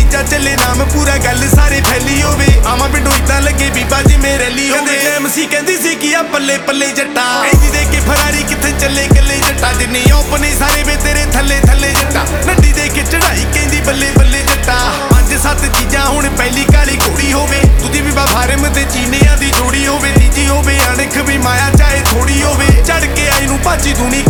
ਨੀਚਾ ਚੱਲੇ ਨਾਮ ਪੂਰਾ ਗੱਲ ਸਾਰੇ ਫੈਲੀ ਹੋਵੇ ਆਵਾਂ ਪਿੰਡੋਂ ਇਦਾਂ ਲੱਗੇ ਬੀਬਾ ਜਿਵੇਂ ਰੈਲੀ ਹੋਵੇ MC ਕਹਿੰਦੀ ਸੀ ਕੀ ਆ ਪੱਲੇ ਪੱਲੇ ਜੱਟਾ ਐਂਦੀ ਦੇ ਕੇ ਫਰਾਰੀ ਕਿੱਥੇ ਚੱਲੇ ਕੱਲੇ ਜੱਟਾ ਜਿੰਨੇ ਓਪਨੇ ਸਾਰੇ ਵੇ ਤੇਰੇ ਥੱਲੇ ਥੱਲੇ ਜੱਟਾ ਨੱਡੀ ਦੇ ਕੇ ਚੜਾਈ ਕਹਿੰਦੀ ਬੱਲੇ ਬੱਲੇ ਜੱਟਾ ਪੰਜ ਸੱਤ ਚੀਜ਼ਾਂ ਹੁਣ ਪਹਿਲੀ ਕਾਲੀ ਘੋੜੀ ਹੋਵੇ ਦੂਜੀ ਵੀ ਫਾਰਮ ਤੇ ਚੀਨਿਆਂ ਦੀ ਜੋੜੀ ਹੋਵੇ ਤੀਜੀ ਹੋਵੇ ਅਣਖ ਵੀ ਮਾਇਆ ਚਾਹੇ ਥੋੜੀ ਹੋਵੇ ਚੜ ਕੇ ਆਈ ਨੂੰ ਭਾਜੀ ਦੂਣੀ